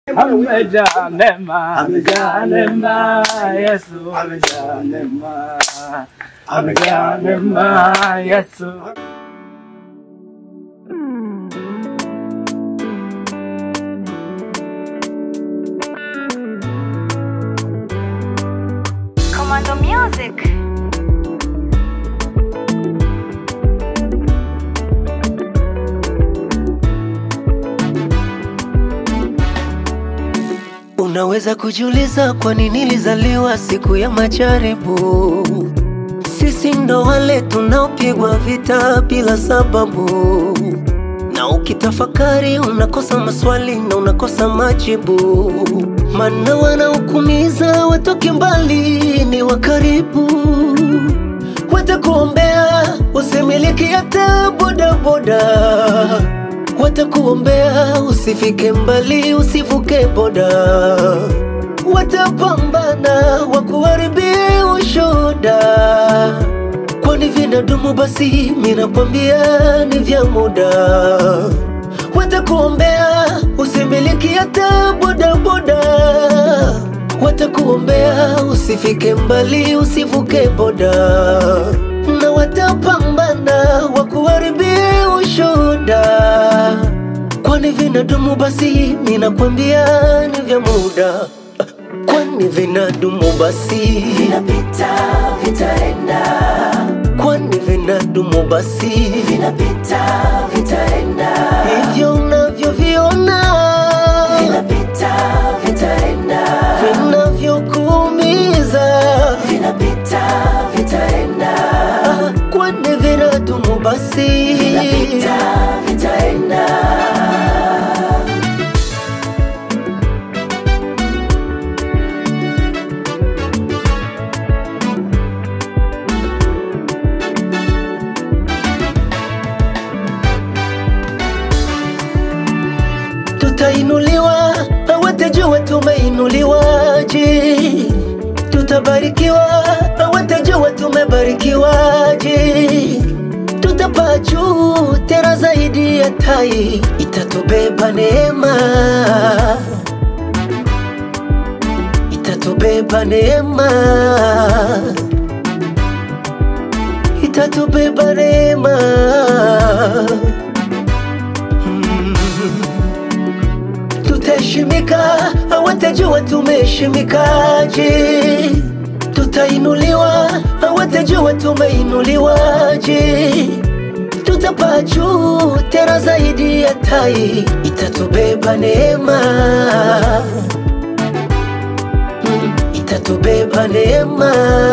Amejaa neema, Yesu amejaa neema, Yesu. Commando Music. Unaweza kujiuliza kwa nini nilizaliwa siku ya majaribu. Sisi ndo wale tunaopigwa vita bila sababu. Na ukitafakari unakosa maswali na unakosa majibu. Maana wanaokuumiza watoke mbali ni wa karibu. Watakuombea usimiliki hata bodaboda. Watakuombea usifike mbali, usivuke boda. Watapambana wakuharibie ushuhuda. Kwani vinadumu basi minakwambia ni vya muda. Watakuombea usimiliki hata bodaboda. Watakuombea usifike mbali, usivuke boda. Na watapambana wakuharibie ushuhuda. Kwani vinadumu basi ninakwambia ni vya muda. Kwani vinadumu basi vinapita vitaenda. Kwani vinadumu basi vinapita vitaenda. Hivyo unavyoviona vinapita vitaenda. Vinavyokuumiza vinapita vitaenda. Kwani vinadumu basi vinapita vitaenda. Tutainuliwa, hawatajua tumeinuliwaje. Tutabarikiwa, hawatajua tumebarikiwaje. Tutapaa juu tena zaidi ya tai. Itatubeba neema, itatubeba neema, itatubeba neema. Tutaheshimika, hawatajua tumeheshimikaje. Tutainuliwa, hawatajua tumeinuliwaje. Tutapaa juu tena zaidi ya tai. Itatubeba neema, itatubeba neema,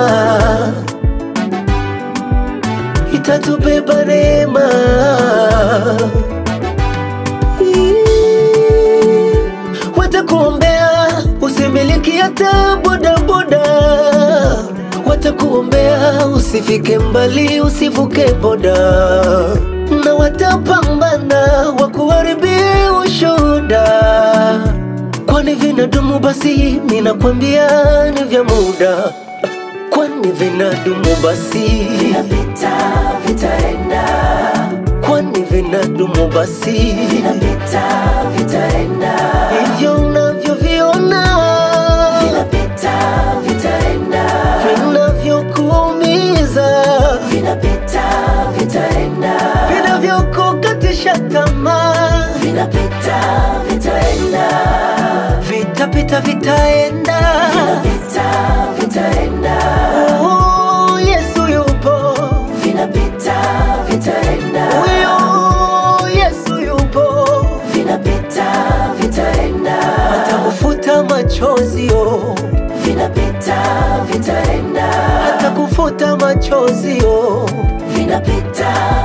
itatubeba neema. Watakuombea usimiliki hata bodaboda. Watakuombea usifike mbali, usivuke boda. Na watapambana wakuharibie ushuhuda. Kwani vinadumu basi ninakwambia ni vya muda. Kwani vinadumu basi vinapita vitaenda. Kwani vinadumu basi vinapita vitaenda. Hivyo unavyoviona vinapita vitaenda. Vinavyokuumiza vinapita vitaenda. Vinavyokukatisha tamaa vinapita vitaenda. Vitapita vitaenda. Vinapita vitaenda. Oh, Yesu yupo. Vinapita vitaenda. Oh, Yesu yupo. Vinapita vitaenda. Atakufuta machozi yo. Vinapita vitaenda. Atakufuta machozi yo. Vinapita